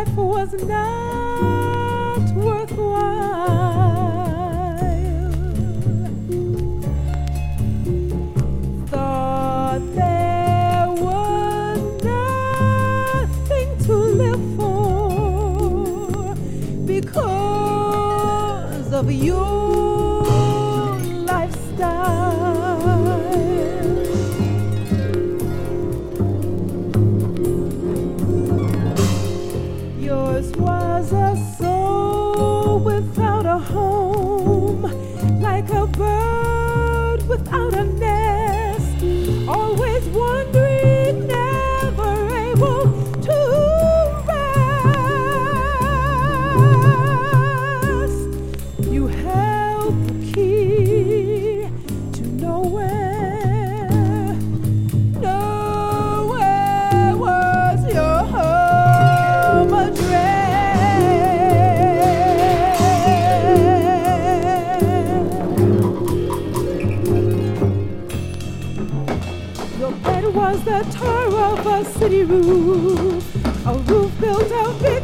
life was not worthwhile. Thought there was nothing to live for because of your lifestyle. Yours was a soul without a home, like a bird without a nest, always wandering, never able to rest. You held the key to nowhere. Nowhere was your home address. Your bed was the tar of a city roof, a roof built of